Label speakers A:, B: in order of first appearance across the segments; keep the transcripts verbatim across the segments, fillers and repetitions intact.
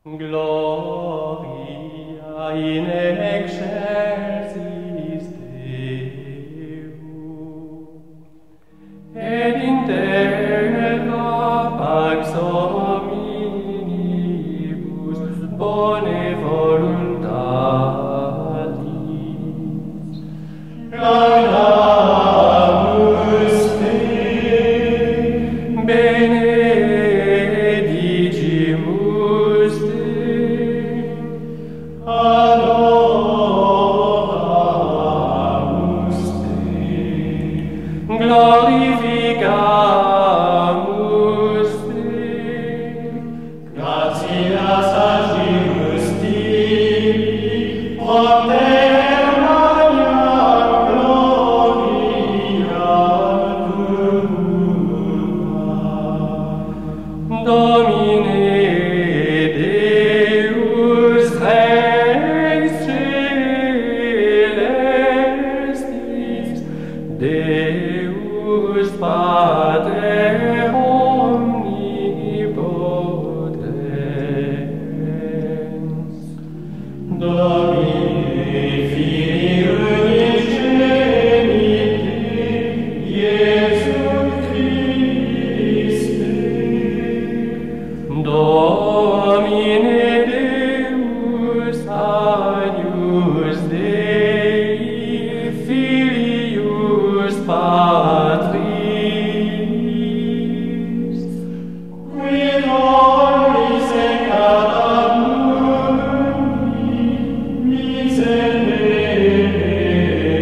A: Gloria in excelsis Deo, et in terra pax hominibus bone voluntatis. Laudamus te, benedigimus te, adoramus te, glorificamus te, gratias agimus tibi, propter magnam gloria tua. Domine Deus Rex Celestis, Deus Pater omnipotens, Domine Filii unigenite, Iesu Christe, Domine Deus Agnus Dei, Filius Patris, qui nobis et cata mundi miserere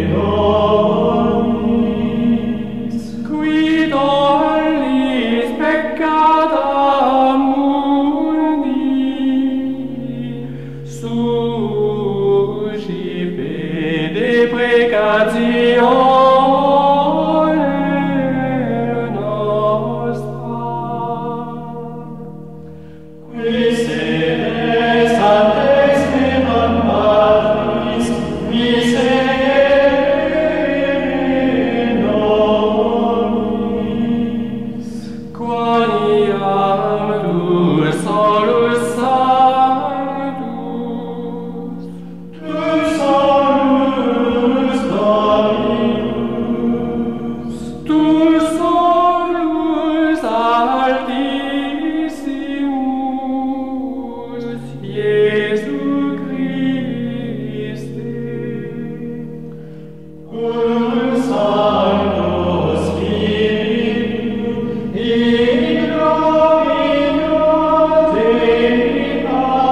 A: nobis, qui tollis peccata mundi, suscipe deprecatione nostra, qui sede sanctes Deum Patris, miserere nobis, quoniam tu solus sanctus, tu solus Dominus, tu solus Altissimus, Iesu Christe, ut Sancto Spiritus, in nomine Dei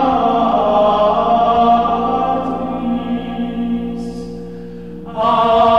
A: Patris, Amen.